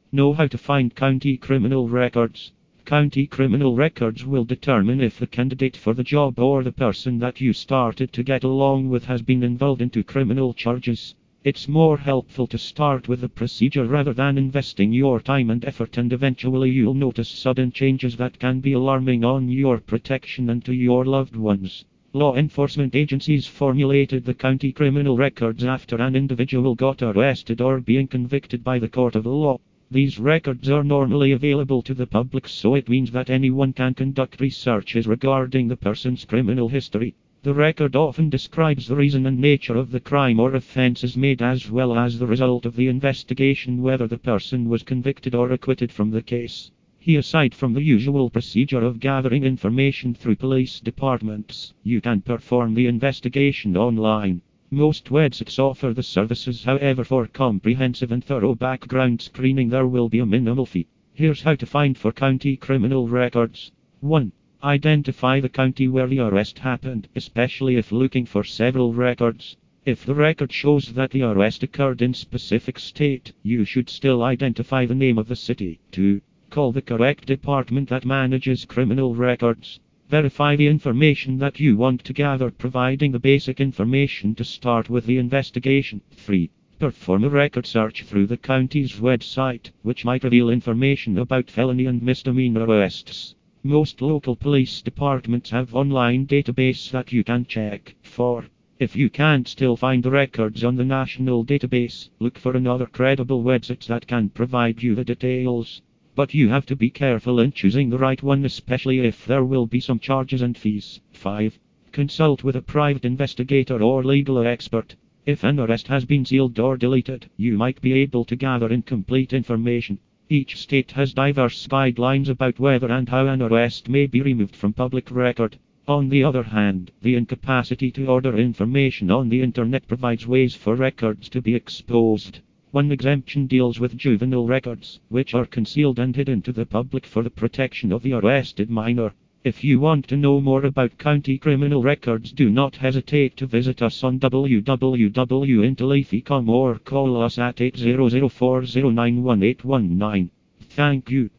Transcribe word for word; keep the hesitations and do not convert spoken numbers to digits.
Know how to find county criminal records. County criminal records will determine if the candidate for the job or the person that you started to get along with has been involved into criminal charges. It's more helpful to start with the procedure rather than investing your time and effort, and eventually you'll notice sudden changes that can be alarming on your protection and to your loved ones. Law enforcement agencies formulated the county criminal records after an individual got arrested or being convicted by the court of law. These records are normally available to the public, so it means that anyone can conduct researches regarding the person's criminal history. The record often describes the reason and nature of the crime or offenses made, as well as the result of the investigation, whether the person was convicted or acquitted from the case. Here, aside from the usual procedure of gathering information through police departments, you can perform the investigation online. Most websites offer the services, however, for comprehensive and thorough background screening there will be a minimal fee. Here's how to find for county criminal records. one. Identify the county where the arrest happened, especially if looking for several records. If the record shows that the arrest occurred in a specific state, you should still identify the name of the city. two. Call the correct department that manages criminal records. Verify the information that you want to gather, providing the basic information to start with the investigation. three. Perform a record search through the county's website, which might reveal information about felony and misdemeanor arrests. Most local police departments have online databases that you can check. four. If you can't still find the records on the national database, look for another credible website that can provide you the details. But you have to be careful in choosing the right one, especially if there will be some charges and fees. five. Consult with a private investigator or legal expert. If an arrest has been sealed or deleted, you might be able to gather incomplete information. Each state has diverse guidelines about whether and how an arrest may be removed from public record. On the other hand, the incapacity to order information on the internet provides ways for records to be exposed. One exemption deals with juvenile records, which are concealed and hidden to the public for the protection of the arrested minor. If you want to know more about county criminal records, do not hesitate to visit us on w w w dot intelefi dot com or call us at eight zero zero four zero nine one eight one nine. Thank you.